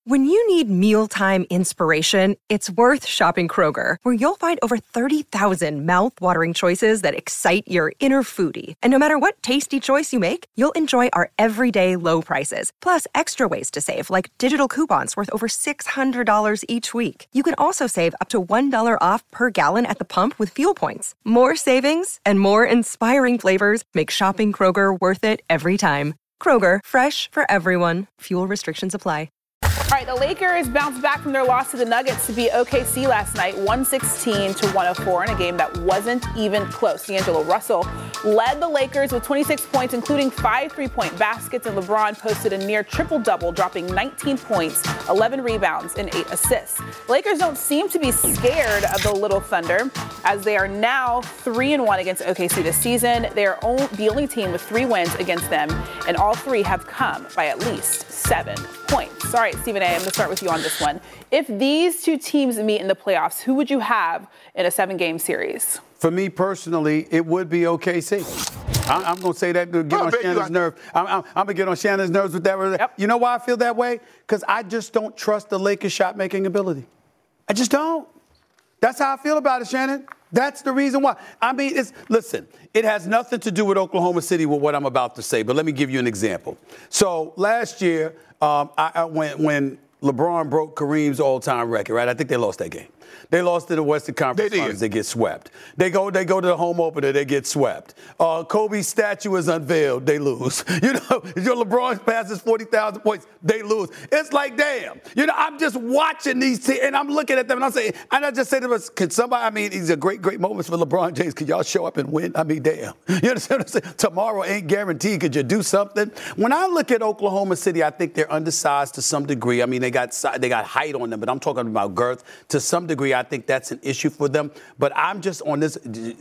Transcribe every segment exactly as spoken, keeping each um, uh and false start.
When you need mealtime inspiration, it's worth shopping Kroger, where you'll find over thirty thousand mouth-watering choices that excite your inner foodie. And no matter what tasty choice you make, you'll enjoy our everyday low prices, plus extra ways to save, like digital coupons worth over six hundred dollars each week. You can also save up to one dollar off per gallon at the pump with fuel points. More savings and more inspiring flavors make shopping Kroger worth it every time. Kroger, fresh for everyone. Fuel restrictions apply. All right, the Lakers bounced back from their loss to the Nuggets to beat O K C last night, one sixteen to one oh four in a game that wasn't even close. D'Angelo Russell led the Lakers with twenty-six points, including five three-point baskets, and LeBron posted a near triple-double, dropping nineteen points, eleven rebounds, and eight assists. The Lakers don't seem to be scared of the Little Thunder, as they are now three and one against O K C this season. They are only, the only team with three wins against them, and all three have come by at least seven points. All right, Stephen A., I'm going to start with you on this one. If these two teams meet in the playoffs, who would you have in a seven-game series? For me personally, it would be O K C. I, I'm going to say that to get on Shannon's nerves. I'm, I'm, I'm going to get on Shannon's nerves with that. Yep. You know why I feel that way? Because I just don't trust the Lakers' shot-making ability. I just don't. That's how I feel about it, Shannon. That's the reason why. I mean, it's listen, it has nothing to do with Oklahoma City with what I'm about to say, but let me give you an example. So last year, um, I, I, when, when LeBron broke Kareem's all-time record, right? I think they lost that game. They lost to the Western Conference they Finals. They get swept. They go They go to the home opener. They get swept. Uh, Kobe's statue is unveiled. They lose. You know, your LeBron passes forty thousand points. They lose. It's like, damn. You know, I'm just watching these teams, and I'm looking at them, and I'm saying, and I just say to them, can somebody, I mean, these are great, great moments for LeBron James. Could y'all show up and win? I mean, damn. You understand what I'm saying? Tomorrow ain't guaranteed. Could you do something? When I look at Oklahoma City, I think they're undersized to some degree. I mean, they got they got height on them, but I'm talking about girth. To some degree, I think that's an issue for them. But I'm just on this.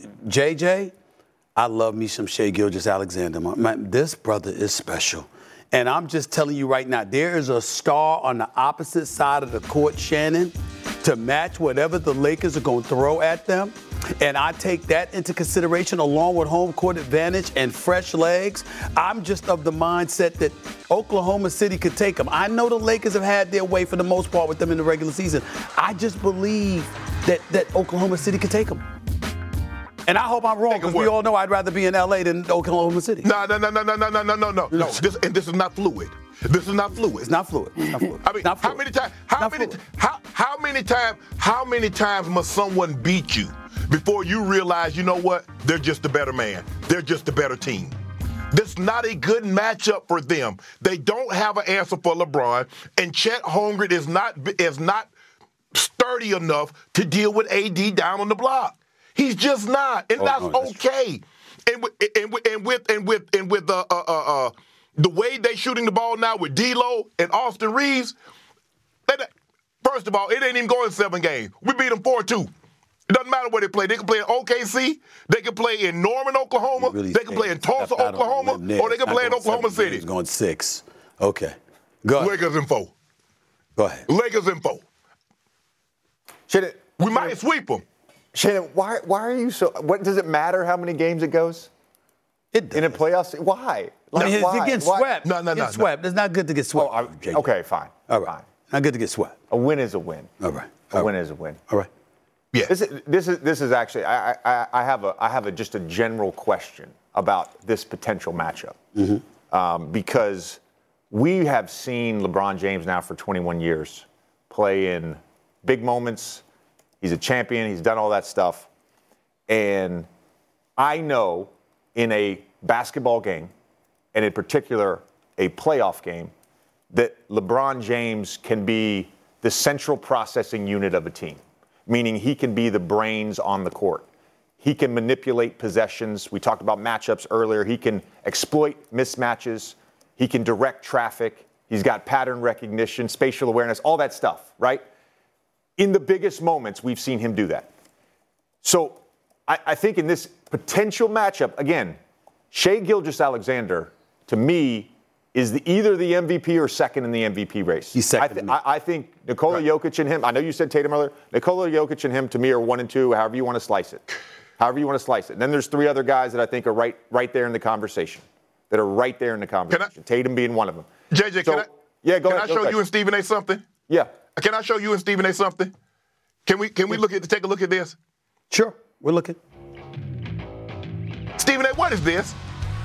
J J, I love me some Shai Gilgeous-Alexander. Man, this brother is special. And I'm just telling you right now, there is a star on the opposite side of the court, Shannon, to match whatever the Lakers are going to throw at them. And I take that into consideration along with home court advantage and fresh legs. I'm just of the mindset that Oklahoma City could take them. I know the Lakers have had their way for the most part with them in the regular season. I just believe that, that Oklahoma City could take them. And I hope I'm wrong, because we all know I'd rather be in L A than Oklahoma City. No, no, no, no, no, no, no, no, no, no. No, this, and this is not fluid. This is not fluid. It's not fluid. It's not fluid. I mean, not how many times? How many? How how many times? How many times must someone beat you before you realize, you know what? They're just a better man. They're just a better team. This is not a good matchup for them. They don't have an answer for LeBron, and Chet Holmgren is not is not sturdy enough to deal with A D down on the block. He's just not, and oh, that's, no, that's okay. And with, and with and with and with and with uh, uh, uh, uh, the way they shooting the ball now with D'Lo and Austin Reeves, they, first of all, it ain't even going seven games. We beat them four two. It doesn't matter where they play. They can play in O K C. They can play in Norman, Oklahoma. Really they can play in Tulsa, Oklahoma, or they can play in Oklahoma City. It's going six. Okay. Go ahead. Lakers in four. Go ahead. Lakers in four. Should it? We might sweep them. Shannon, why why are you so? What does it matter how many games it goes? It does. In a playoffs. Why? Like, no, why? You're getting why? swept. No, no, no. Get swept. No. It's not good to get swept. Oh, I, okay, fine. All right. Fine. Not good to get swept. A win is a win. All right. A All win right. is a win. All right. Yeah. This is this is this is actually I I, I have a I have a just a general question about this potential matchup mm-hmm. um, because we have seen LeBron James now for twenty-one years play in big moments. He's a champion. He's done all that stuff. And I know in a basketball game, and in particular a playoff game, that LeBron James can be the central processing unit of a team, meaning he can be the brains on the court. He can manipulate possessions. We talked about matchups earlier. He can exploit mismatches. He can direct traffic. He's got pattern recognition, spatial awareness, all that stuff, right? In the biggest moments, we've seen him do that. So I, I think in this potential matchup, again, Shai Gilgeous-Alexander, to me, is the, either the M V P or second in the M V P race. He's second. I, th- I, I think Nikola right. Jokic and him, I know you said Tatum earlier, Nikola Jokic and him, to me, are one and two, however you want to slice it. However you want to slice it. And then there's three other guys that I think are right right there in the conversation, that are right there in the conversation. I, Tatum being one of them. J J, so, can I, yeah, go can ahead, I show go you and Stephen A. something? Yeah. Can I show you and Stephen A. something? Can we can we look at take a look at this? Sure, we're looking. Stephen A., what is this?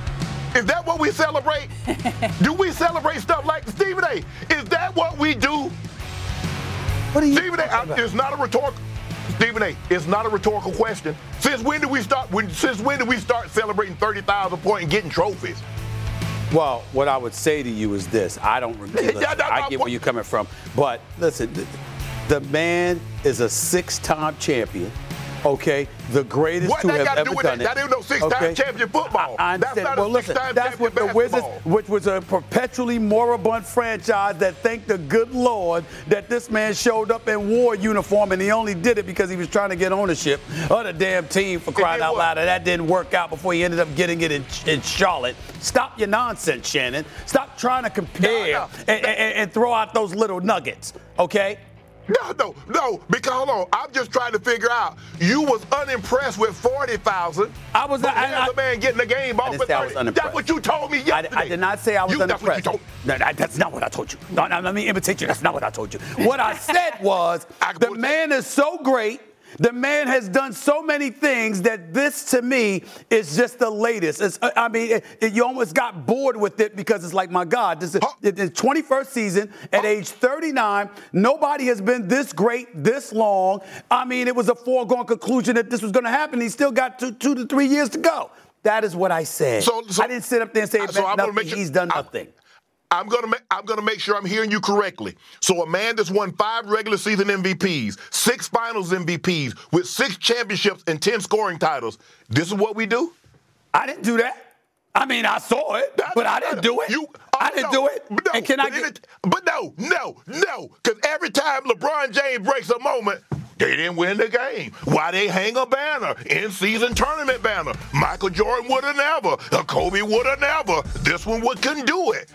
Is that what we celebrate? Do we celebrate stuff like Stephen A.? Is that what we do? What are you Stephen A., I, it's not a rhetorical. Stephen A., it's not a rhetorical question. Since when did we start? When, since when did we start celebrating thirty thousand points and getting trophies? Well, what I would say to you is this. I don't listen, Yeah, that's I my get point. where you're coming from. But listen, the, the man is a six-time champion. Okay, the greatest What who that have got to ever do with done that? it. That ain't no six-time Okay? champion football. I, I That's understand. not a well, listen, six-time that's champion what the Wizards, basketball. which was a perpetually moribund franchise that thanked the good Lord that this man showed up and wore a uniform, and he only did it because he was trying to get ownership of the damn team, for crying did out what? loud. And that didn't work out before he ended up getting it in, in Charlotte. Stop your nonsense, Shannon. Stop trying to compare No, no. And, and, and throw out those little nuggets, okay? No, no, no, because hold on. I'm just trying to figure out. You was unimpressed with forty thousand. I was But I- here's I- the man getting the game off didn't with say I thirty. was unimpressed. That's what you told me I, yesterday. I did not say I was you, unimpressed. That's what you told No, that- that's not what I told you. No, no, let me imitate you. That's not what I told you. What I said was I- the man is so great. The man has done so many things that this, to me, is just the latest. It's, I mean, it, it, you almost got bored with it because it's like, my God, this is Huh? it- it's twenty-first season at Huh? age thirty-nine. Nobody has been this great this long. I mean, it was a foregone conclusion that this was going to happen. He's still got two, two to three years to go. That is what I said. So- so- I didn't sit up there and say So I'm gonna nothing. make sure- He's done I'm- nothing. I'm gonna make I'm gonna make sure I'm hearing you correctly. So a man that's won five regular season M V Ps, six finals M V Ps, with six championships and ten scoring titles. This is what we do? I didn't do that. I mean, I saw it, That- but I didn't do it. You, I oh, didn't no, do it. but No, and can I but get? it- But no, no, no. Because every time LeBron James breaks a moment, they didn't win the game. Why they hang a banner, in-season tournament banner? Michael Jordan would have never. Uh, Kobe would have never. This one would couldn't do it.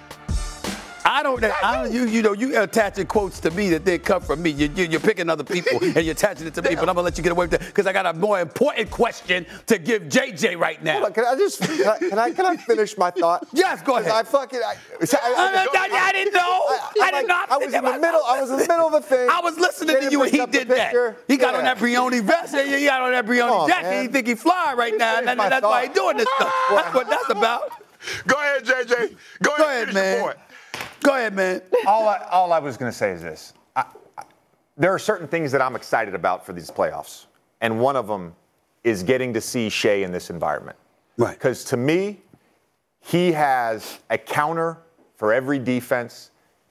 I don't. I don't. You, you know, you attaching quotes to me that didn't come from me. You, you, you're picking other people and you're attaching it to me. But I'm gonna let you get away with that because I got a more important question to give J J right now. Hold on, can I just can I, can I, can I finish my thought? Yes, go ahead. I fucking I, I, I, I, I didn't know. I, I did not. I was in the middle. I was in the middle of a thing. I was listening to Jaden you and brings he up the did that. picture. He got Yeah. on that Brioni vest and he got on that Brioni on, jacket. man. He think he fly right now. finish And my that's why he thought. doing this stuff. That's what that's about. Go ahead, J J. Go ahead, Go ahead, finish your man. point. Go ahead, man. all I, all I was going to say is this. I, I, there are certain things that I'm excited about for these playoffs. And one of them is getting to see Shea in this environment. Right. Because to me, he has a counter for every defense.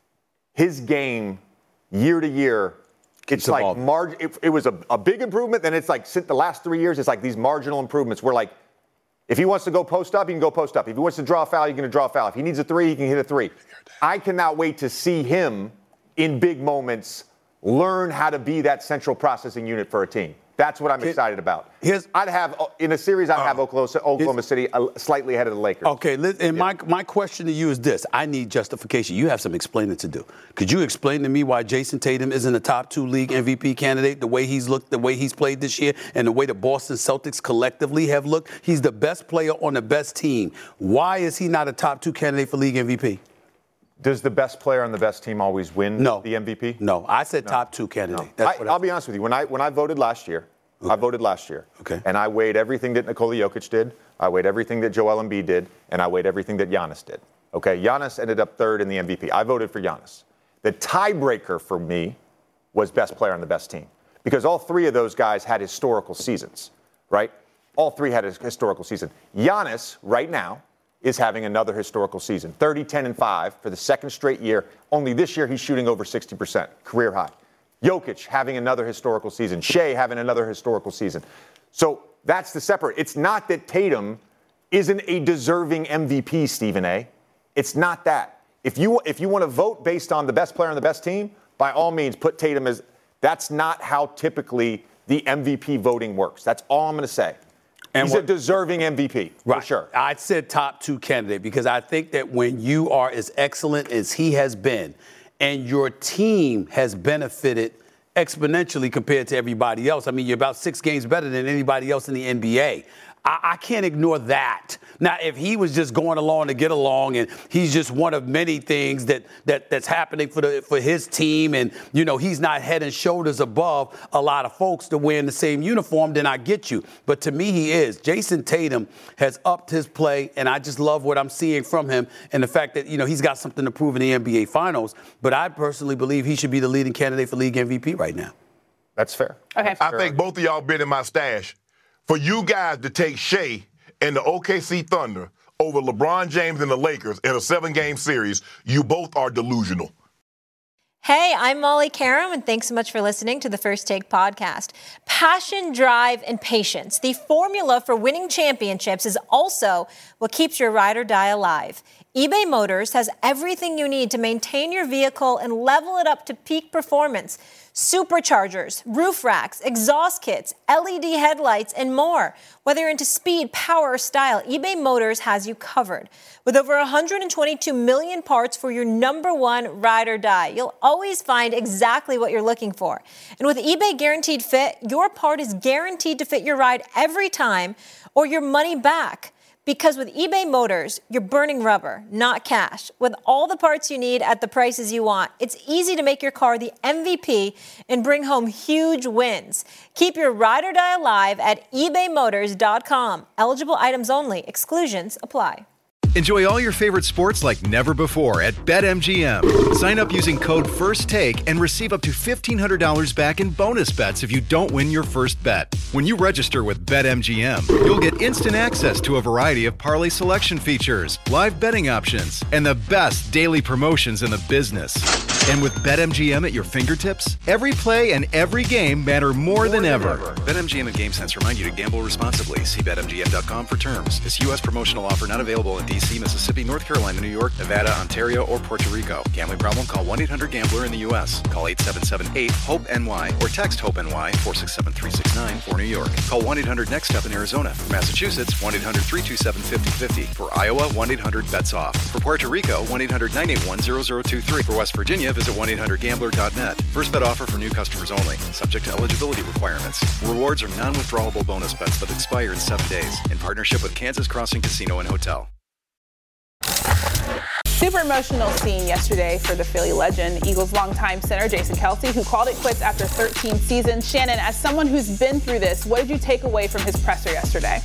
His game, year to year, it's like evolving. mar- it, it was a, a big improvement. Then it's like since the last three years, it's like these marginal improvements. We're like, if he wants to go post up, he can go post up. If he wants to draw a foul, he can draw a foul. If he needs a three, he can hit a three. I cannot wait to see him in big moments learn how to be that central processing unit for a team. That's what I'm excited about. here's- I'd have in a series. I'd have Oklahoma, Oklahoma City uh, slightly ahead of the Lakers. Okay, li- and my my question to you is this: I need justification. You have some explaining to do. Could you explain to me why Jason Tatum isn't a top two league M V P candidate? The way he's looked, the way he's played this year, and the way the Boston Celtics collectively have looked. He's the best player on the best team. Why is he not a top two candidate for league M V P? Does the best player on the best team always win No. the M V P? No, I said top two candidate. That's I, what I'll be honest with you. When I when I voted last year, I voted last year. Okay. And I weighed everything that Nikola Jokic did. I weighed everything that Joel Embiid did, and I weighed everything that Giannis did. Okay. Giannis ended up third in the M V P. I voted for Giannis. The tiebreaker for me was best player on the best team because all three of those guys had historical seasons, right? All three had a historical season. Giannis right now is having another historical season. thirty, ten, and five for the second straight year. Only this year he's shooting over sixty percent, career high. Jokic having another historical season. Shea having another historical season. So that's the separate. It's not that Tatum isn't a deserving M V P, Stephen A. It's not that. If you if you want to vote based on the best player on the best team, by all means put Tatum as. That's not how typically the M V P voting works. That's all I'm going to say. And He's what- a deserving M V P, Right. for sure. I said top two candidate because I think that when you are as excellent as he has been and your team has benefited exponentially compared to everybody else, I mean, you're about six games better than anybody else in the N B A. I, I can't ignore that. Now, if he was just going along to get along and he's just one of many things that, that that's happening for the for his team and, you know, he's not head and shoulders above a lot of folks that wear in the same uniform, then I get you. But to me, he is. Jason Tatum has upped his play, and I just love what I'm seeing from him and the fact that, you know, he's got something to prove in the N B A Finals. But I personally believe he should be the leading candidate for league M V P right now. That's fair. Okay. That's I fair. think both of y'all been in my stash. For you guys to take Shea and the O K C Thunder over LeBron James and the Lakers in a seven-game series, you both are delusional. Hey, I'm Molly Karam, and thanks so much for listening to the First Take podcast. Passion, drive, and patience. The formula for winning championships is also what keeps your ride or die alive. eBay Motors has everything you need to maintain your vehicle and level it up to peak performance. Superchargers, roof racks, exhaust kits, L E D headlights, and more. Whether you're into speed, power, or style, eBay Motors has you covered. With over one hundred twenty-two million parts for your number one ride or die, you'll always find exactly what you're looking for. And with eBay Guaranteed Fit, your part is guaranteed to fit your ride every time or your money back. Because with eBay Motors, you're burning rubber, not cash. With all the parts you need at the prices you want, it's easy to make your car the M V P and bring home huge wins. Keep your ride or die alive at ebay motors dot com. Eligible items only. Exclusions apply. Enjoy all your favorite sports like never before at BetMGM. Sign up using code FIRSTTAKE and receive up to fifteen hundred dollars back in bonus bets if you don't win your first bet. When you register with BetMGM, you'll get instant access to a variety of parlay selection features, live betting options, and the best daily promotions in the business. And with BetMGM at your fingertips, every play and every game matter more, more than, than ever. ever. BetMGM and GameSense remind you to gamble responsibly. See Bet M G M dot com for terms. This U S promotional offer not available in D C, Mississippi, North Carolina, New York, Nevada, Ontario, or Puerto Rico. Gambling problem? Call one eight hundred gambler in the U S. Call eight seven seven eight hope N Y or text HOPE-NY four six seven three six nine for New York. Call one eight hundred next step in Arizona. For Massachusetts, one eight hundred three two seven five zero five zero. For Iowa, one eight hundred bets off. For Puerto Rico, one eight hundred nine eight one zero zero two three. For West Virginia, visit one eight hundred gambler dot net. First bet offer for new customers only. Subject to eligibility requirements. Rewards are non-withdrawable bonus bets that expire in seven days. In partnership with Kansas Crossing Casino and Hotel. Super emotional scene yesterday for the Philly legend, Eagles longtime center Jason Kelce, who called it quits after thirteen seasons. Shannon, as someone who's been through this, what did you take away from his presser yesterday?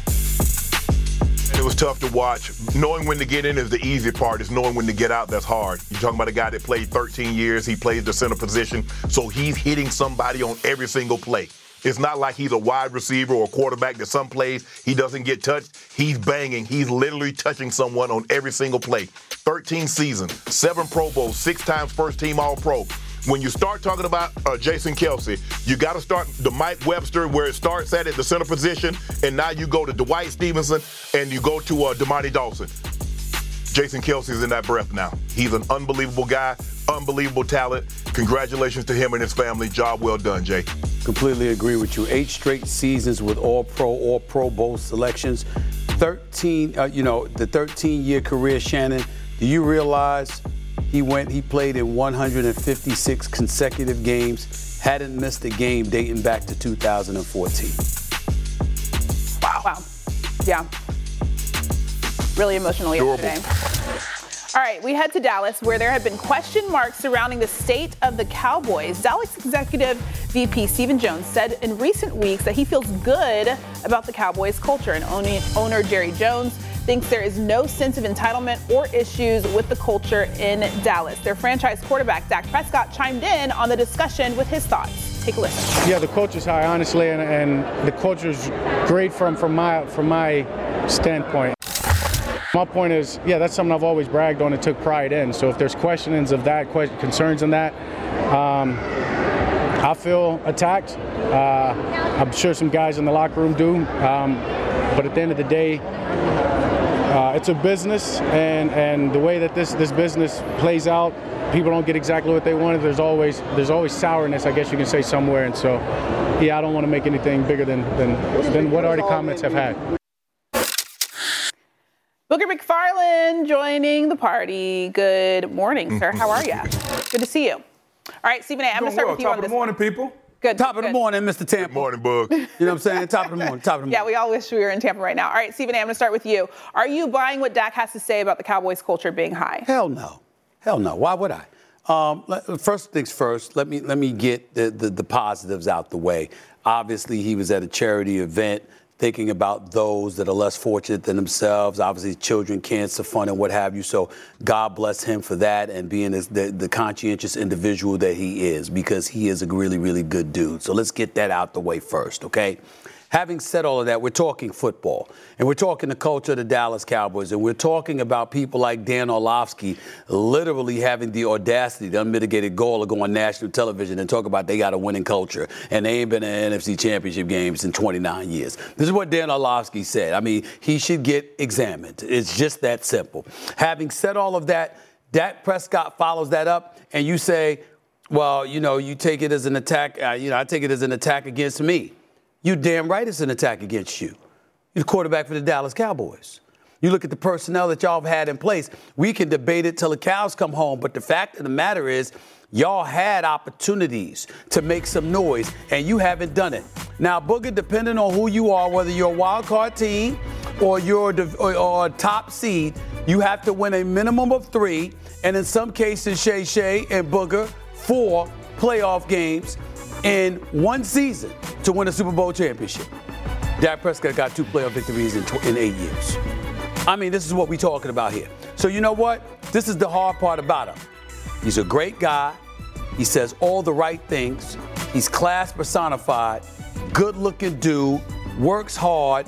It was tough to watch. Knowing when to get in is the easy part. It's knowing when to get out that's hard. You're talking about a guy that played thirteen years. He plays the center position, so he's hitting somebody on every single play. It's not like he's a wide receiver or a quarterback that some plays he doesn't get touched. He's banging. He's literally touching someone on every single play. thirteen seasons, seven Pro Bowls, six times first team All-Pro. When you start talking about uh, Jason Kelce, you got to start the Mike Webster where it starts at at the center position, and now you go to Dwight Stevenson and you go to uh, DeMonte Dawson. Jason Kelce is in that breath now. He's an unbelievable guy, unbelievable talent. Congratulations to him and his family. Job well done, Jay. Completely agree with you. Eight straight seasons with all pro, all Pro Bowl selections. thirteen, uh, you know, the thirteen-year career, Shannon. Do you realize he went, he played in one hundred fifty-six consecutive games, hadn't missed a game dating back to two thousand fourteen. Wow. Wow. Yeah. Really emotional yesterday. All right, we head to Dallas, where there have been question marks surrounding the state of the Cowboys. Dallas Executive V P Stephen Jones said in recent weeks that he feels good about the Cowboys culture, and owner Jerry Jones thinks there is no sense of entitlement or issues with the culture in Dallas. Their franchise quarterback, Dak Prescott, chimed in on the discussion with his thoughts. Take a listen. Yeah, the culture's high, honestly, and, and the culture's great from, from my from my standpoint. My point is, yeah, that's something I've always bragged on and took pride in. So if there's questions of that, concerns in that, um, I feel attacked. Uh, I'm sure some guys in the locker room do. Um, but at the end of the day, uh, it's a business, and, and the way that this, this business plays out, people don't get exactly what they wanted. There's always there's always sourness, I guess you can say, somewhere. And so, yeah, I don't want to make anything bigger than than, than what already comments have had. Booger McFarland joining the party. Good morning, sir. How are you? Good to see you. All right, Stephen A., I'm going to start well. with you Top on of this the morning, one. people. Good. Top of good. the morning, Mister Tampa. Good morning, Bug. You know what I'm saying? Top of the morning. Top of the morning. Yeah, we all wish we were in Tampa right now. All right, Stephen A., I'm going to start with you. Are you buying what Dak has to say about the Cowboys culture being high? Hell no. Hell no. Why would I? Um, first things first, let me let me get the, the, the positives out the way. Obviously, he was at a charity event thinking about those that are less fortunate than themselves. Obviously, children, cancer fund, and what have you. So God bless him for that and being the, the conscientious individual that he is, because he is a really, really good dude. So let's get that out the way first, okay? Having said all of that, we're talking football, and we're talking the culture of the Dallas Cowboys, and we're talking about people like Dan Orlovsky literally having the audacity, the unmitigated goal of going on national television and talk about they got a winning culture, and they ain't been in N F C championship games in twenty-nine years. This is what Dan Orlovsky said. I mean, he should get examined. It's just that simple. Having said all of that, Dak Prescott follows that up, and you say, well, you know, you take it as an attack, uh, you know, I take it as an attack against me. You damn right it's an attack against you. You're the quarterback for the Dallas Cowboys. You look at the personnel that y'all have had in place. We can debate it till the cows come home, but the fact of the matter is y'all had opportunities to make some noise, and you haven't done it. Now, Booger, depending on who you are, whether you're a wild card team or you're a, or, or a top seed, you have to win a minimum of three, and in some cases, Shay Shay and Booger, four playoff games in one season to win a Super Bowl championship. Dak Prescott got two playoff victories in, tw- in eight years. I mean, this is what we're talking about here. So you know what? This is the hard part about him. He's a great guy. He says all the right things. He's class personified, good-looking dude, works hard,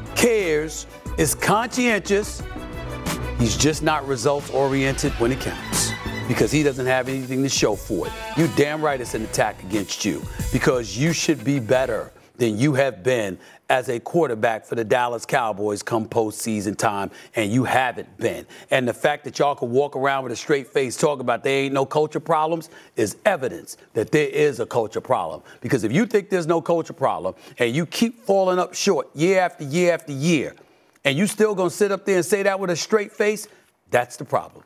cares, is conscientious. He's just not results-oriented when it counts, because he doesn't have anything to show for it. You damn right it's an attack against you, because you should be better than you have been as a quarterback for the Dallas Cowboys come postseason time, and you haven't been. And the fact that y'all can walk around with a straight face talk about there ain't no culture problems is evidence that there is a culture problem. Because if you think there's no culture problem and you keep falling up short year after year after year, and you still gonna sit up there and say that with a straight face, that's the problem.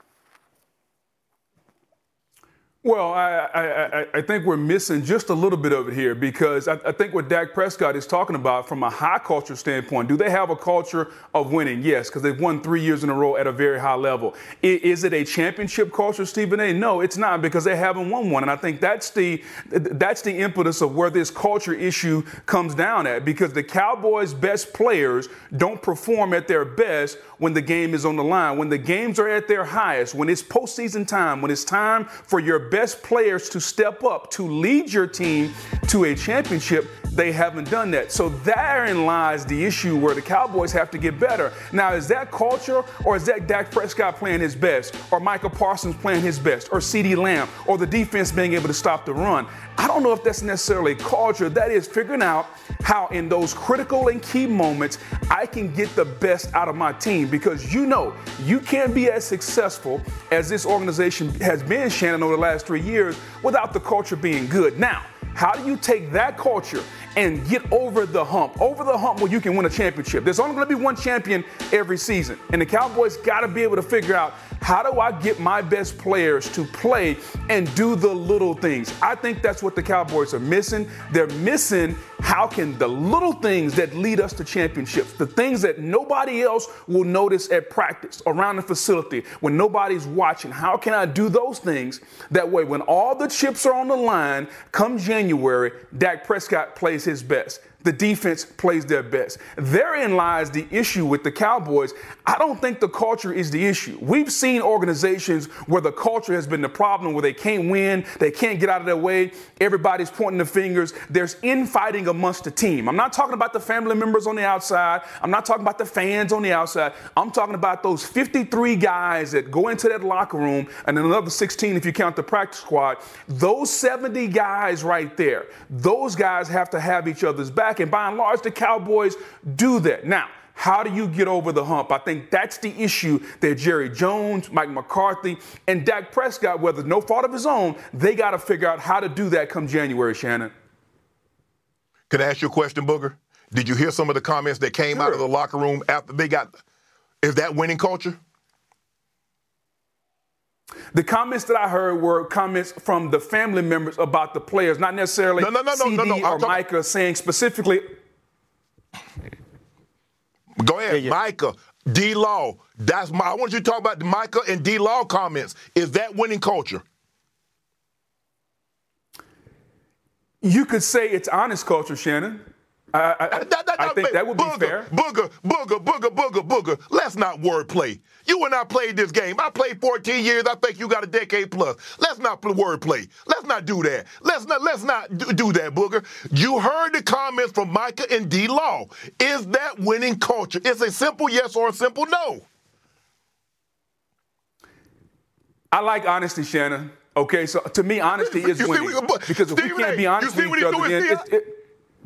Well, I, I, I think we're missing just a little bit of it here, because I, I think what Dak Prescott is talking about from a high culture standpoint, do they have a culture of winning? Yes, because they've won three years in a row at a very high level. Is, is it a championship culture, Stephen A? No, it's not, because they haven't won one. And I think that's the that's the impetus of where this culture issue comes down at, because the Cowboys' best players don't perform at their best when the game is on the line, when the games are at their highest, when it's postseason time, when it's time for your best players to step up, to lead your team to a championship. They haven't done that. So therein lies the issue where the Cowboys have to get better. Now, is that culture, or is that Dak Prescott playing his best, or Micah Parsons playing his best, or CeeDee Lamb, or the defense being able to stop the run? I don't know if that's necessarily culture. That is figuring out how in those critical and key moments I can get the best out of my team, because you know you can't be as successful as this organization has been, Shannon, over the last three years without the culture being good. Now, how do you take that culture and get over the hump, over the hump where you can win a championship? There's only going to be one champion every season, and the Cowboys got to be able to figure out, how do I get my best players to play and do the little things? I think that's what the Cowboys are missing. They're missing, how can the little things that lead us to championships, the things that nobody else will notice at practice, around the facility, when nobody's watching, how can I do those things? That way, when all the chips are on the line, come January, Dak Prescott plays his best. The defense plays their best. Therein lies the issue with the Cowboys. I don't think the culture is the issue. We've seen organizations where the culture has been the problem, where they can't win, they can't get out of their way, everybody's pointing the fingers. There's infighting amongst the team. I'm not talking about the family members on the outside. I'm not talking about the fans on the outside. I'm talking about those fifty-three guys that go into that locker room, and then another sixteen if you count the practice squad. Those seventy guys right there, those guys have to have each other's back. And by and large, the Cowboys do that. Now, how do you get over the hump? I think that's the issue that Jerry Jones, Mike McCarthy, and Dak Prescott, whether no fault of his own, they got to figure out how to do that come January, Shannon. Can I ask you a question, Booger? Did you hear some of the comments that came sure. out of the locker room after they got – is that winning culture? The comments that I heard were comments from the family members about the players, not necessarily no, no, no, C D no, no, no. or Micah saying specifically. Go ahead, yeah, yeah. Micah, D-Law. That's my. I want you to talk about the Micah and D-Law comments. Is that winning culture? You could say it's honest culture, Shannon. I, I, that, that, that, I think that would booger, be fair. Booger, booger, booger, booger, booger. Let's not wordplay. You and I played this game. I played fourteen years. I think you got a decade plus. Let's not play wordplay. Let's not do that. Let's not. Let's not do, do that, Booger. You heard the comments from Micah and D-Law. Is that winning culture? It's a simple yes or a simple no. I like honesty, Shannon. Okay, so to me, honesty is winning. Because if we can't be honest with each other, then it's, it,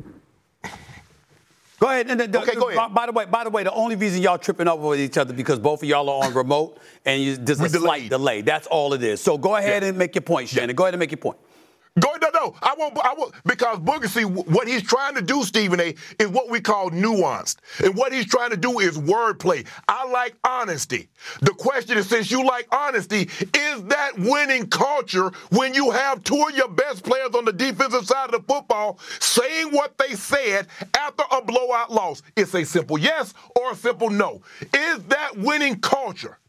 Go ahead. And the, okay, the, go ahead. By the way, by the way, the only reason y'all tripping over with each other because both of y'all are on remote and you, there's a We're slight delayed. delay. That's all it is. So go ahead yeah. and make your point, Shannon. Yeah. Go ahead and make your point. Go no no I won't I won't because Booger, see, what he's trying to do, Stephen A, is what we call nuanced. And what he's trying to do is wordplay. I like honesty. The question is, since you like honesty, is that winning culture when you have two of your best players on the defensive side of the football saying what they said after a blowout loss? It's a simple yes or a simple no. Is that winning culture?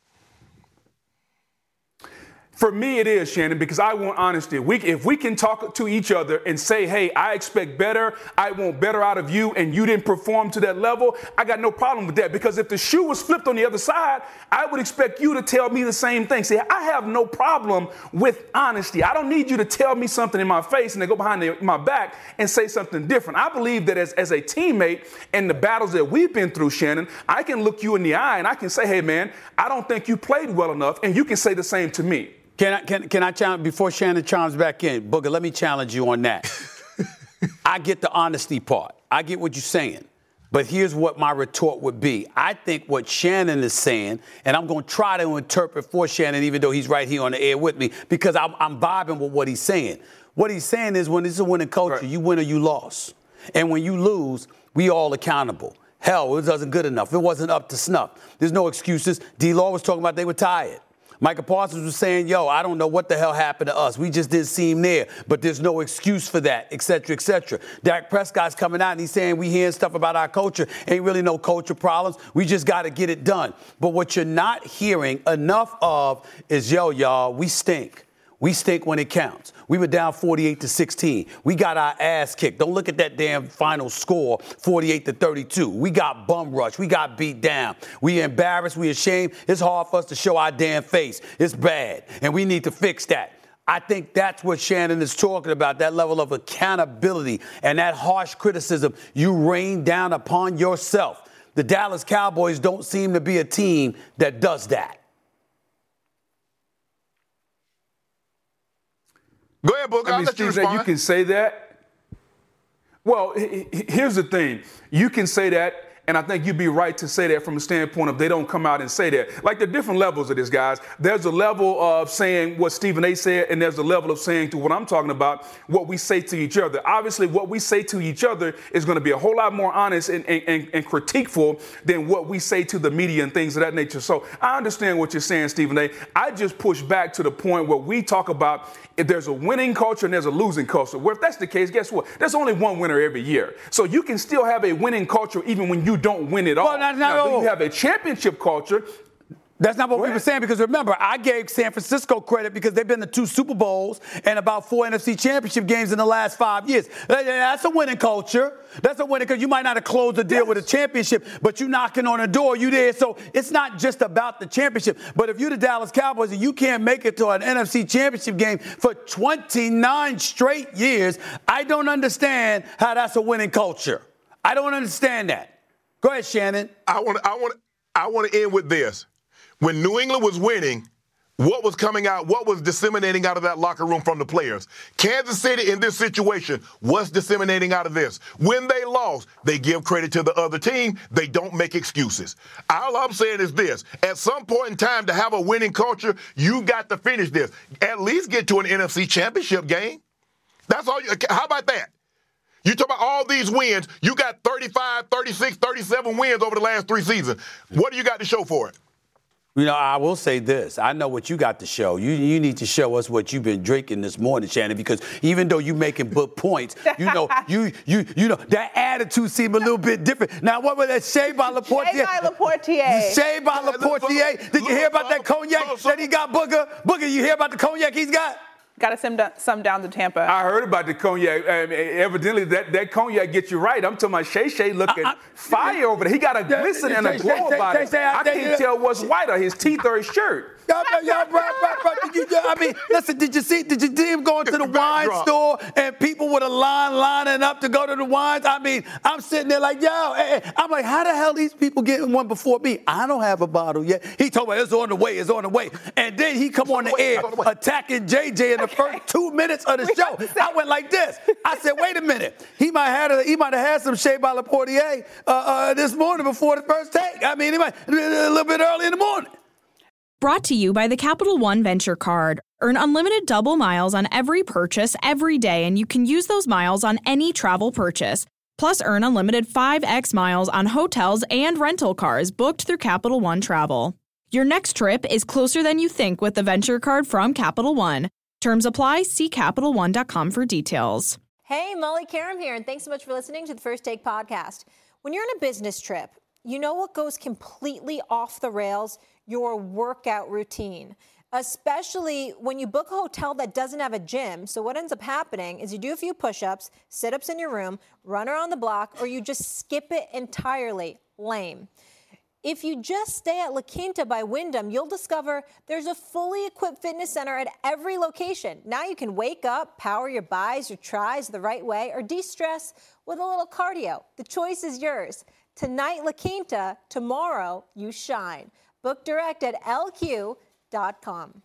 For me, it is, Shannon, because I want honesty. We, if we can talk to each other and say, hey, I expect better, I want better out of you, and you didn't perform to that level, I got no problem with that. Because if the shoe was flipped on the other side, I would expect you to tell me the same thing. See, I have no problem with honesty. I don't need you to tell me something in my face and then go behind the, my back and say something different. I believe that as, as a teammate in the battles that we've been through, Shannon, I can look you in the eye and I can say, hey, man, I don't think you played well enough, and you can say the same to me. Can I, can, can I challenge, before Shannon chimes back in, Booger, let me challenge you on that. I get the honesty part. I get what you're saying. But here's what my retort would be. I think what Shannon is saying, and I'm going to try to interpret for Shannon, even though he's right here on the air with me, because I'm, I'm vibing with what he's saying. What he's saying is when it's a winning culture, right. You win or you lost. And when you lose, we all accountable. Hell, it wasn't good enough. It wasn't up to snuff. There's no excuses. D-Law was talking about they were tired. Micah Parsons was saying, yo, I don't know what the hell happened to us. We just didn't seem there, but there's no excuse for that, et cetera, et cetera. Dak Prescott's coming out and he's saying we hearing stuff about our culture. Ain't really no culture problems. We just got to get it done. But what you're not hearing enough of is, yo, y'all, we stink. We stink when it counts. We were down forty-eight to sixteen. We got our ass kicked. Don't look at that damn final score, forty-eight to thirty-two. We got bum rushed. We got beat down. We embarrassed. We ashamed. It's hard for us to show our damn face. It's bad, and we need to fix that. I think that's what Shannon is talking about, that level of accountability and that harsh criticism you rain down upon yourself. The Dallas Cowboys don't seem to be a team that does that. Go ahead, Booker. I mean, Steve, you, you can say that. Well, here's the thing. You can say that, and I think you'd be right to say that from a standpoint of they don't come out and say that. Like, there are different levels of this, guys. There's a level of saying what Stephen A. said, and there's a level of saying to what I'm talking about, what we say to each other. Obviously, what we say to each other is going to be a whole lot more honest and, and, and critiqueful than what we say to the media and things of that nature. So I understand what you're saying, Stephen A. I just push back to the point where we talk about if there's a winning culture and there's a losing culture. Well, if that's the case, guess what? There's only one winner every year. So you can still have a winning culture even when you don't win it all. Well, that's not now, all. You have a championship culture. That's not what we were saying, because remember, I gave San Francisco credit because they've been to two Super Bowls and about four N F C championship games in the last five years. That's a winning culture. That's a winning, because you might not have closed the deal yes. with a championship, but you knocking on the door, you there. So it's not just about the championship. But if you're the Dallas Cowboys and you can't make it to an N F C championship game for twenty-nine straight years, I don't understand how that's a winning culture. I don't understand that. Go ahead, Shannon. I want I want I want to end with this. When New England was winning, what was coming out, what was disseminating out of that locker room from the players? Kansas City in this situation, what's disseminating out of this? When they lost, they give credit to the other team. They don't make excuses. All I'm saying is this. At some point in time, to have a winning culture, you got to finish this. At least get to an N F C championship game. That's all. You, how about that? You talk about all these wins. You got thirty-five, thirty-six, thirty-seven wins over the last three seasons. What do you got to show for it? You know, I will say this. I know what you got to show. You you need to show us what you've been drinking this morning, Shannon, because even though you're making good points, you know, you you you know, that attitude seemed a little bit different. Now, what was that? Shea by LaPortier? Shea by LaPortier. Shea by LaPortier. Did you hear about that cognac that he got, Booger? Booger, you hear about the cognac he's got? Got to send some down to Tampa. I heard about the cognac. I mean, evidently, that, that cognac gets you right. I'm talking about Shay Shay looking I, I, fire over there. He got a glisten and a glow about it. I can't tell what's white, or his teeth or his shirt. Y'all, y'all, bro, bro, bro, you, I mean, listen, did you see, did you see him going to the wine store and people with a line lining up to go to the wines? I mean, I'm sitting there like, yo, hey, I'm like, how the hell these people getting one before me? I don't have a bottle yet. He told me it's on the way, it's on the way. And then he come on the air attacking J J in the first two minutes of the show. I went like this. I said, wait a minute. He might have had a, he might have had some Shea by LaPortier uh, uh, this morning before the first take. I mean, he might a little bit early in the morning. Brought to you by the Capital One Venture Card. Earn unlimited double miles on every purchase every day, and you can use those miles on any travel purchase. Plus, earn unlimited five x miles on hotels and rental cars booked through Capital One Travel. Your next trip is closer than you think with the Venture Card from Capital One. Terms apply. See Capital One dot com for details. Hey, Molly Karam here, and thanks so much for listening to the First Take podcast. When you're on a business trip, you know what goes completely off the rails? Your workout routine, especially when you book a hotel that doesn't have a gym. So what ends up happening is you do a few push-ups, sit-ups in your room, run around the block, or you just skip it entirely. Lame. If you just stay at La Quinta by Wyndham, you'll discover there's a fully equipped fitness center at every location. Now you can wake up, power your buys, your tries the right way, or de-stress with a little cardio. The choice is yours. Tonight, La Quinta. Tomorrow, you shine. Book direct at L Q dot com.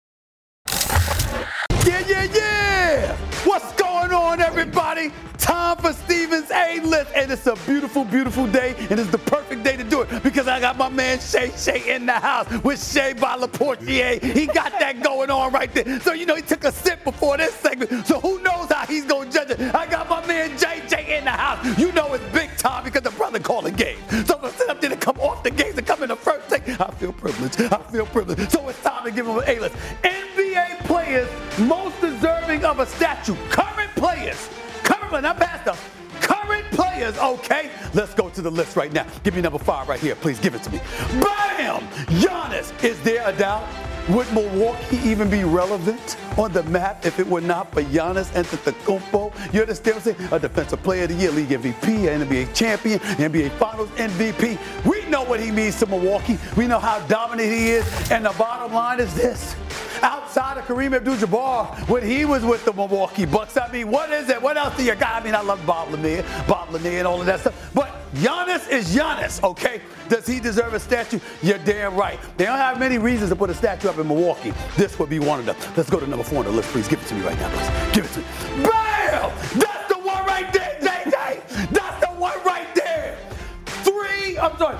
Yeah, yeah, yeah! What's going on, everybody? Time for Steven's A-List. And it's a beautiful, beautiful day, and it's the perfect day to do it because I got my man Shay Shay in the house with Shea by LaPortier. He got that going on right there. So, you know, he took a sip before this segment, so who knows how he's going to judge it. I got my man J J in the house. You know it's big time because the brother called a game. So to sit up there to come off the games and come in the first take, I feel privileged. I feel privileged. So it's time to give him an A-List. N B A players most deserving of a statue. Current players. Current, not past them. Current players, okay? Let's go to the list right now. Give me number five right here. Please give it to me. Bam! Giannis. Is there a doubt? Would Milwaukee even be relevant on the map if it were not for Giannis Antetokounmpo? You understand what I'm saying? A defensive player of the year, league M V P, an N B A champion, N B A Finals M V P. We know what he means to Milwaukee. We know how dominant he is. And the bottom line is this. Outside of Kareem Abdul-Jabbar, when he was with the Milwaukee Bucks, I mean, what is it? What else do you got? I mean, I love Bob Lanier, Bob Lanier and all of that stuff. But Giannis is Giannis, okay? Does he deserve a statue? You're damn right. They don't have many reasons to put a statue up in Milwaukee. This would be one of them. Let's go to number four on the list, please. Give it to me right now, please. Give it to me. Bam! That's the one right there, J J! That's the one right there! Three, I'm sorry,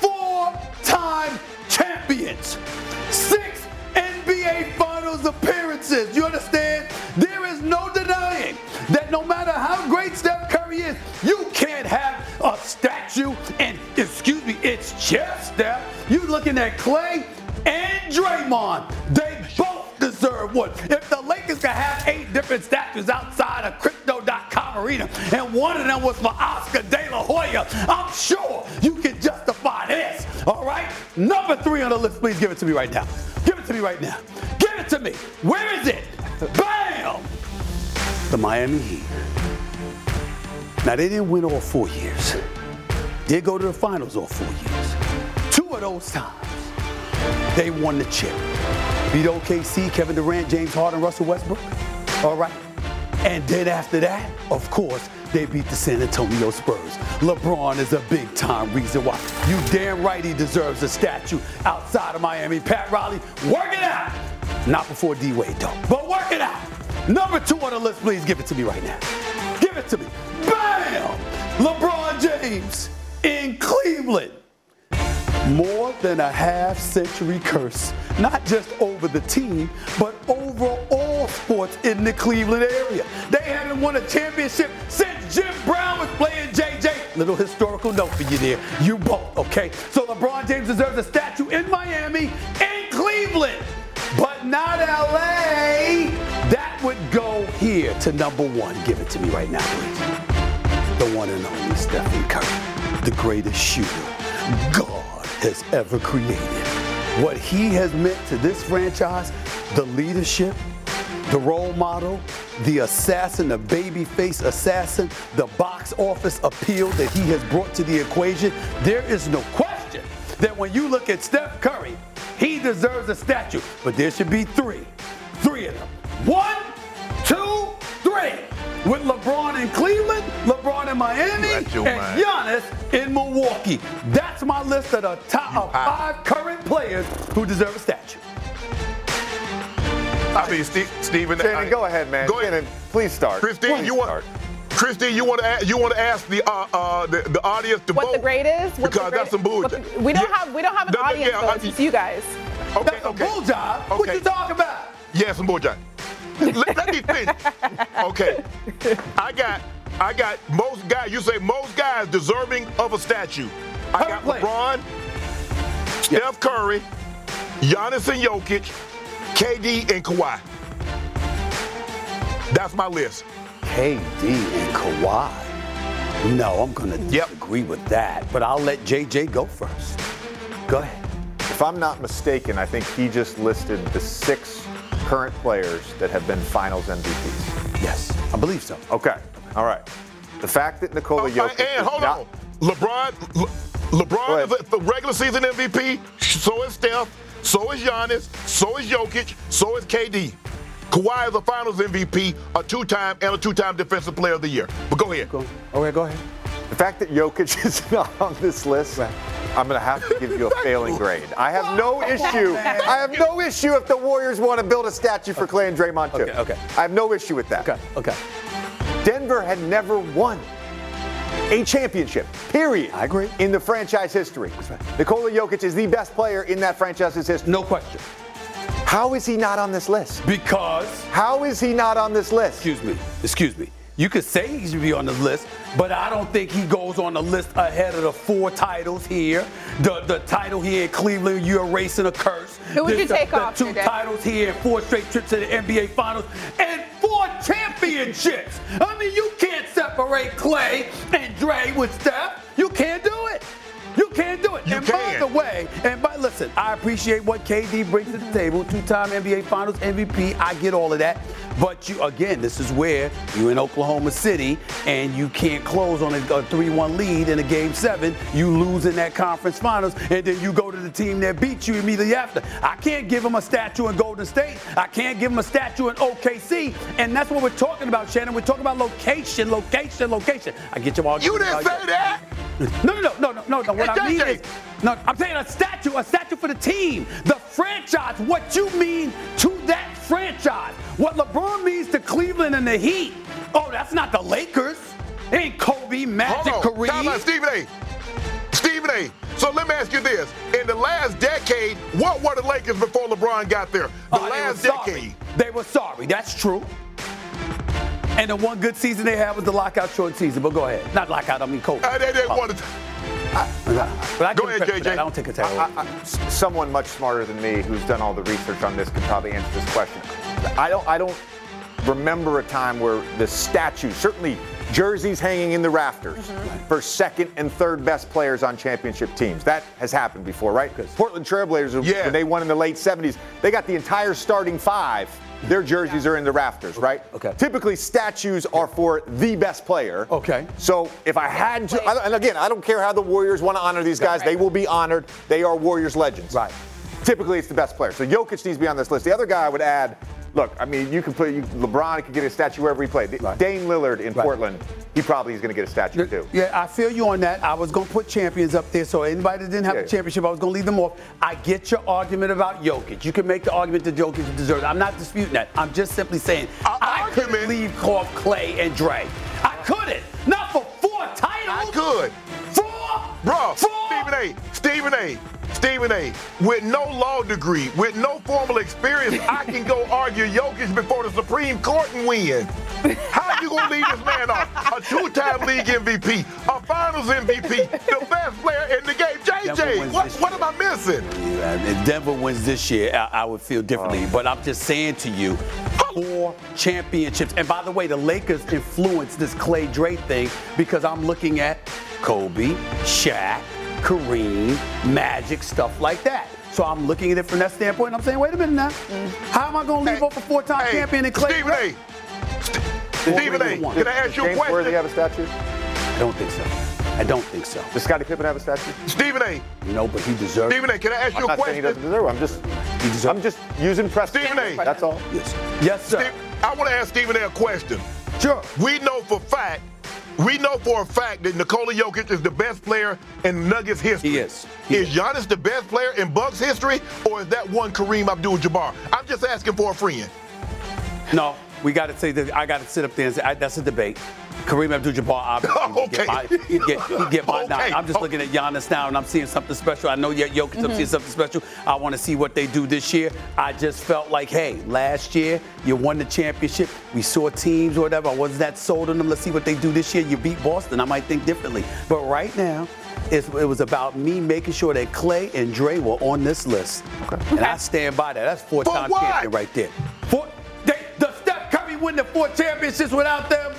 four-time champions. Six N B A Finals appearances. You understand? There is no denying that no matter how great Steph Curry is, you can't have a statue and, excuse me, it's just Steph. You looking at Clay and Draymond. They both deserve one. If the Lakers could have eight different statues outside of Crypto dot com Arena, and one of them was for Oscar De La Hoya, I'm sure you can justify this. All right? Number three on the list, please give it to me right now. Give it to me right now. Give it to me. Where is it? Bam! The Miami Heat. Now, they didn't win all four years. Did go to the finals all four years. Two of those times, they won the chip. Beat O K C, Kevin Durant, James Harden, Russell Westbrook. All right? And then after that, of course, they beat the San Antonio Spurs. LeBron is a big-time reason why. You damn right he deserves a statue outside of Miami. Pat Riley, work it out. Not before D-Wade, though, but work it out. Number two on the list, please give it to me right now. Give it to me. Bam! LeBron James in Cleveland. More than a half-century curse, not just over the team, but over all sports in the Cleveland area. They haven't won a championship since Jim Brown was playing J J Little historical note for you there. You both, okay? So LeBron James deserves a statue in Miami and Cleveland, but not L A. That would go here to number one. Give it to me right now, please. The one and only Stephen Curry, the greatest shooter God has ever created. What he has meant to this franchise, the leadership, the role model, the assassin, the babyface assassin, the box office appeal that he has brought to the equation, there is no question that when you look at Steph Curry, he deserves a statue. But there should be three. Three of them. One, two, three. With LeBron in Cleveland, LeBron in Miami, and Giannis in Milwaukee. That's my list of the top of five current players who deserve a statue. I mean, Steve, Stephen. Shannon, I, go ahead, man. Go ahead. Shannon, please start. Christine, please you want? Christine, you want to you want to ask the uh, uh, the, the audience to what vote? the grade is? What because the grade that's some bullshit. What the, we don't yeah. have we don't have an no, audience yeah, though. I, It's just you guys. Okay, that's okay. a bull job. Okay. What you talking about? Yeah, some bull job. let, let me finish. Okay, I got I got most guys. You say most guys deserving of a statue. I got LeBron, Steph Curry, Giannis and Jokic, K D and Kawhi. That's my list. K D and Kawhi. No, I'm going to yep. disagree with that, but I'll let J J go first. Go ahead. If I'm not mistaken, I think he just listed the six current players that have been Finals M V Ps. Yes, I believe so. Okay, all right. The fact that Nikola oh, Jokic and hold not, on, LeBron, Le, LeBron is the regular season M V P. So is Steph. So is Giannis. So is Jokic. So is K D. Kawhi is a Finals M V P, a two-time and a two-time Defensive Player of the Year. But go ahead. Go, okay, go ahead. The fact that Jokic is not on this list, right. I'm going to have to give you a failing grade. I have no issue. I have no issue if the Warriors want to build a statue for Clay and Draymond too. Okay, okay. I have no issue with that. Okay, okay. Denver had never won a championship, period. I agree. In the franchise history. That's right. Nikola Jokic is the best player in that franchise's history. No question. How is he not on this list? Because. How is he not on this list? Excuse me. Excuse me. You could say he should be on the list, but I don't think he goes on the list ahead of the four titles here. The the title here in Cleveland, you're erasing a curse. Who would There's you the, take the off two today? titles here, four straight trips to the N B A Finals, and four championships. I mean, you can't separate Clay and Dre with Steph. You can't do it. You can't do it. You and can. by the way, and by listen, I appreciate what K D brings to the table. Two-time N B A Finals M V P. I get all of that. But you, again, this is where you're in Oklahoma City and you can't close on a, a three one lead in a game seven. You lose in that conference finals, and then you go to the team that beat you immediately after. I can't give him a statue in Golden State. I can't give him a statue in O K C. And that's what we're talking about, Shannon. We're talking about location, location, location. I get your argument. You didn't say that. No, no, no, no, no, no, no. What Hey, I mean J J. is, no, I'm saying a statue, a statue for the team, the franchise, what you mean to that franchise. What LeBron means to Cleveland and the Heat. Oh, that's not the Lakers. It ain't Kobe, Magic, Hold on. Kareem. Time out, Stephen A. Stephen A. So let me ask you this. In the last decade, what were the Lakers before LeBron got there? The Oh, they last were sorry. decade. They were sorry. That's true. And the one good season they had was the lockout short season. But go ahead. Not lockout, I mean Kobe. Uh, they didn't Oh. want to. But I Go give ahead, credit for J J. that. I don't take a title. I, I, someone much smarter than me who's done all the research on this could probably answer this question. I don't I don't remember a time where the statue, certainly jerseys hanging in the rafters mm-hmm. for second and third best players on championship teams. That has happened before, right? Portland Trailblazers, yeah. when they won in the late seventies, they got the entire starting five. Their jerseys are in the rafters, right? Okay. Typically, statues are for the best player. Okay. So if I had to, and again, I don't care how the Warriors want to honor these guys. They will be honored. They are Warriors legends. Right. Typically, it's the best player. So Jokic needs to be on this list. The other guy I would add, look, I mean, you can put you, LeBron could get a statue wherever he played. Right. Dame Lillard in Right. Portland, he probably is going to get a statue too. Yeah, I feel you on that. I was going to put champions up there, so anybody that didn't have Yeah. the championship, I was going to leave them off. I get your argument about Jokic. You can make the argument that Jokic deserves it. I'm not disputing that. I'm just simply saying Uh, I argument. couldn't leave off Clay and Dre. I couldn't. Not for four titles. I could. Four? Bro, Four? Stephen A. Stephen A. Stephen A. With no law degree, with no formal experience, I can go argue Jokic before the Supreme Court and win. How you you going to leave this man off? A two-time league M V P, a finals M V P, the best player in the game. J J, what, what am I missing? Yeah, if Denver wins this year, I, I would feel differently. Oh. But I'm just saying to you, four championships. And by the way, the Lakers influenced this Clay Dre thing because I'm looking at Kobe, Shaq, Kareem, Magic, stuff like that. So I'm looking at it from that standpoint, and I'm saying, wait a minute now. Mm. How am I going to leave hey, off a four-time hey, champion in Clay Stephen Dre? A. St- Stephen A, can I ask you a James question? Worthy have a statue? I don't think so. I don't think so. Does Scottie Pippen have a statue? Stephen A. No, but he deserves it. Stephen A, can I ask you I'm a question? I'm not saying he doesn't deserve it. I'm just, he deserves I'm just using precedent. Stephen A. That's all. Yes, yes sir. Steve, I want to ask Stephen A a question. Sure. We know for fact, we know for a fact that Nikola Jokic is the best player in Nuggets history. He is. He is Giannis the best player in Bucks history, or is that one Kareem Abdul-Jabbar? I'm just asking for a friend. No, we got to say that. I got to sit up there and say I, that's a debate. Kareem Abdul-Jabbar, obviously, okay. he'd get my, he'd get, he'd get my okay. nine. I'm just okay. looking at Giannis now, and I'm seeing something special. I know Jokic, mm-hmm. I'm seeing something special. I want to see what they do this year. I just felt like, hey, last year you won the championship. We saw teams or whatever. I wasn't that sold on them. Let's see what they do this year. You beat Boston. I might think differently. But right now, it's, it was about me making sure that Clay and Dre were on this list. Okay. And I stand by that. That's four-time champion right there. Four, they, the Steph Curry win the four championships without them.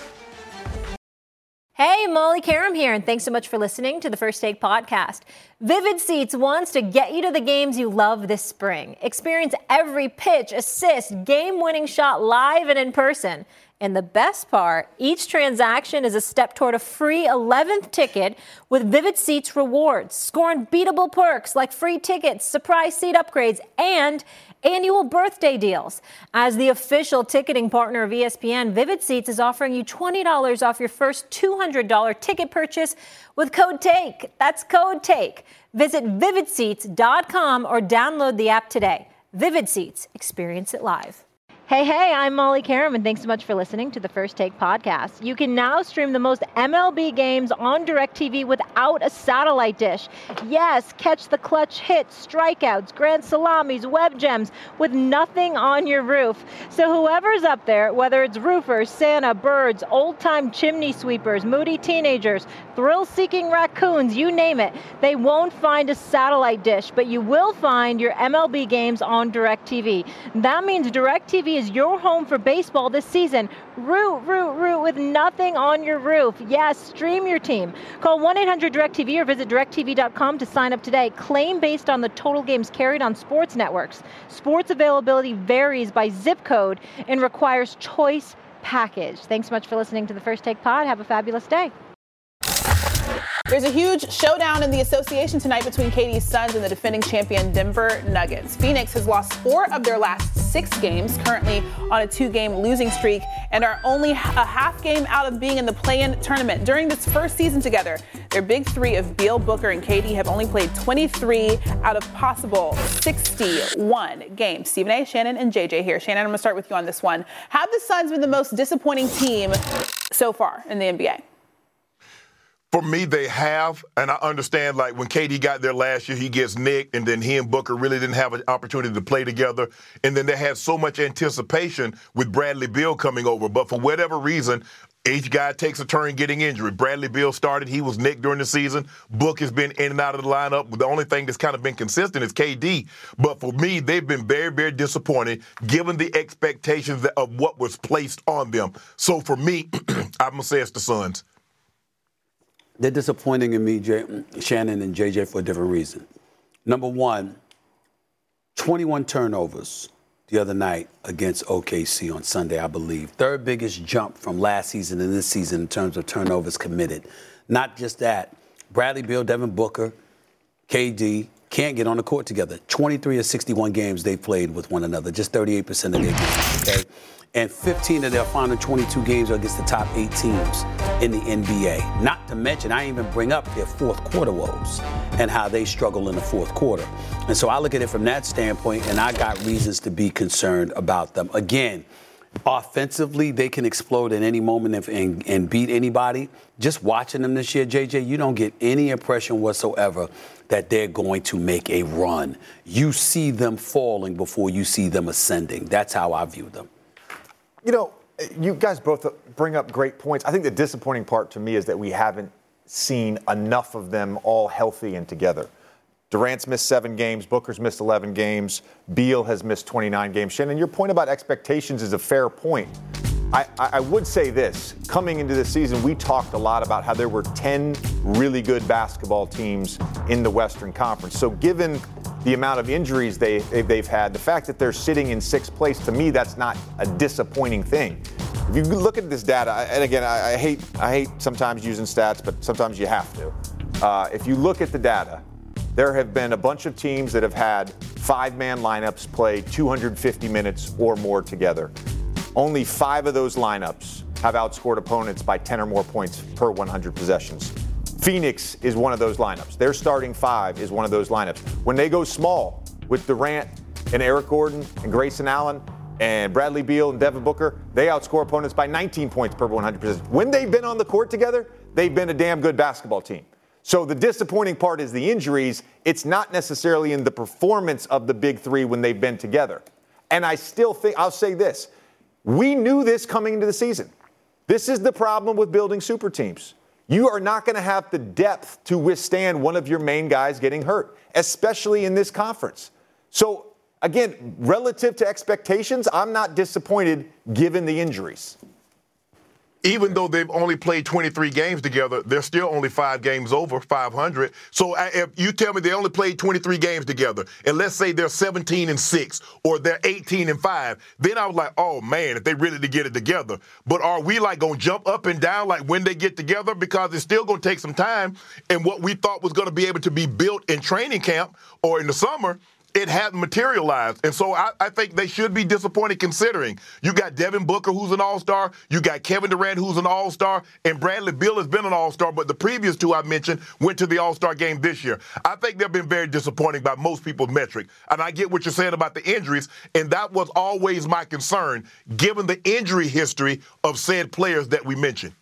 Hey, Molly Karam here, and thanks so much for listening to the First Take podcast. Vivid Seats wants to get you to the games you love this spring. Experience every pitch, assist, game-winning shot live and in person. And the best part, each transaction is a step toward a free eleventh ticket with Vivid Seats rewards. Score unbeatable perks like free tickets, surprise seat upgrades, and annual birthday deals. As the official ticketing partner of E S P N, Vivid Seats is offering you twenty dollars off your first two hundred dollars ticket purchase with code TAKE. That's code TAKE. Visit vivid seats dot com or download the app today. Vivid Seats. Experience it live. Hey, hey, I'm Molly Karam, and thanks so much for listening to the First Take podcast. You can now stream the most M L B games on DirecTV without a satellite dish. Yes, catch the clutch hits, strikeouts, grand salamis, web gems with nothing on your roof. So whoever's up there, whether it's roofers, Santa, birds, old-time chimney sweepers, moody teenagers, thrill-seeking raccoons, you name it, they won't find a satellite dish, but you will find your M L B games on DirecTV. That means DirecTV is your home for baseball this season. Root, root, root with nothing on your roof. Yes, stream your team. Call one eight hundred direct T V or visit direct T V dot com to sign up today. Claim based on the total games carried on sports networks. Sports availability varies by zip code and requires choice package. Thanks so much for listening to the First Take Pod. Have a fabulous day. There's a huge showdown in the association tonight between K D's Suns and the defending champion Denver Nuggets. Phoenix has lost four of their last six games, currently on a two-game losing streak, and are only a half game out of being in the play-in tournament. During this first season together, their big three of Beal, Booker, and K D have only played twenty-three out of possible sixty-one games. Stephen A., Shannon, and J J here. Shannon, I'm going to start with you on this one. Have the Suns been the most disappointing team so far in the N B A? For me, they have, and I understand, like, when K D got there last year, he gets nicked, and then he and Booker really didn't have an opportunity to play together, and then they had so much anticipation with Bradley Beal coming over. But for whatever reason, each guy takes a turn getting injured. Bradley Beal started. He was nicked during the season. Book has been in and out of the lineup. The only thing that's kind of been consistent is K D. But for me, they've been very, very disappointed given the expectations of what was placed on them. So for me, I'm going to say it's the Suns. They're disappointing in me, Jay, Shannon and J J, for a different reason. Number one, twenty-one turnovers the other night against O K C on Sunday, I believe. Third biggest jump from last season and this season in terms of turnovers committed. Not just that, Bradley Beal, Devin Booker, K D can't get on the court together. twenty-three of sixty-one games they played with one another, just thirty-eight percent of their games, okay? And fifteen of their final twenty-two games are against the top eight teams in the N B A. Not to mention, I even bring up their fourth quarter woes and how they struggle in the fourth quarter. And so I look at it from that standpoint, and I got reasons to be concerned about them. Again, offensively, they can explode at any moment and, and, and beat anybody. Just watching them this year, J J, you don't get any impression whatsoever that they're going to make a run. You see them falling before you see them ascending. That's how I view them. You know, you guys both bring up great points. I think the disappointing part to me is that we haven't seen enough of them all healthy and together. Durant's missed seven games. Booker's missed eleven games. Beal has missed twenty-nine games. Shannon, your point about expectations is a fair point. I, I would say this. Coming into the season, we talked a lot about how there were ten really good basketball teams in the Western Conference. So given the amount of injuries they, they've had, the fact that they're sitting in sixth place, to me, that's not a disappointing thing. If you look at this data, and again, I, I hate I hate sometimes using stats, but sometimes you have to. Uh, if you look at the data, there have been a bunch of teams that have had five-man lineups play two hundred fifty minutes or more together. Only five of those lineups have outscored opponents by ten or more points per one hundred possessions. Phoenix is one of those lineups. Their starting five is one of those lineups. When they go small with Durant and Eric Gordon and Grayson Allen and Bradley Beal and Devin Booker, they outscore opponents by nineteen points per one hundred possessions. When they've been on the court together, they've been a damn good basketball team. So the disappointing part is the injuries. It's not necessarily in the performance of the big three when they've been together. And I still think, I'll say this, we knew this coming into the season. This is the problem with building super teams. You are not going to have the depth to withstand one of your main guys getting hurt, especially in this conference. So, again, relative to expectations, I'm not disappointed given the injuries. Even though they've only played twenty-three games together, they're still only five games over five hundred. So if you tell me they only played twenty-three games together, and let's say they're seventeen and six or they're eighteen and five, then I was like, oh, man, if they really did get it together. But are we, like, going to jump up and down, like, when they get together? Because it's still going to take some time. And what we thought was going to be able to be built in training camp or in the summer, it hadn't materialized. And so I, I think they should be disappointed considering you got Devin Booker, who's an all-star, you got Kevin Durant, who's an all-star, and Bradley Beal has been an all-star, but the previous two I mentioned went to the all-star game this year. I think they've been very disappointing by most people's metric. And I get what you're saying about the injuries, and that was always my concern, given the injury history of said players that we mentioned.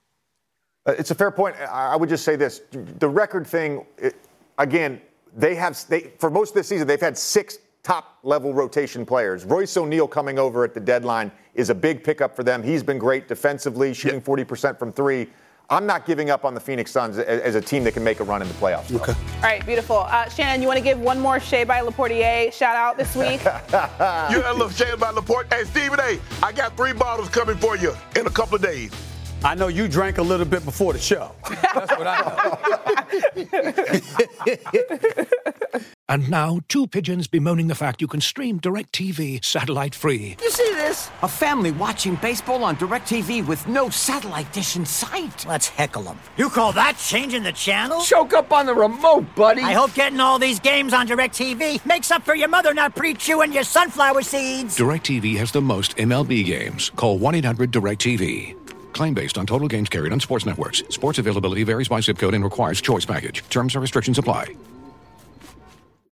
Uh, it's a fair point. I, I would just say this. The record thing, it, again, They have, they, for most of this season, they've had six top-level rotation players. Royce O'Neal coming over at the deadline is a big pickup for them. He's been great defensively, shooting yep. forty percent from three. I'm not giving up on the Phoenix Suns as, as a team that can make a run in the playoffs. Okay. All right, beautiful. Uh, Shannon, you want to give one more Shea by Laportier shout-out this week? You got a little Shea by Laportier. Hey, Stephen A., I got three bottles coming for you in a couple of days. I know you drank a little bit before the show. That's what I know. And now, two pigeons bemoaning the fact you can stream DirecTV satellite-free. You see this? A family watching baseball on DirecTV with no satellite dish in sight. Let's heckle them. You call that changing the channel? Choke up on the remote, buddy. I hope getting all these games on DirecTV makes up for your mother not pre-chewing your sunflower seeds. DirecTV has the most M L B games. Call one eight hundred direct T V. Claim based on total games carried on sports networks. Sports availability varies by zip code and requires choice package. Terms and restrictions apply.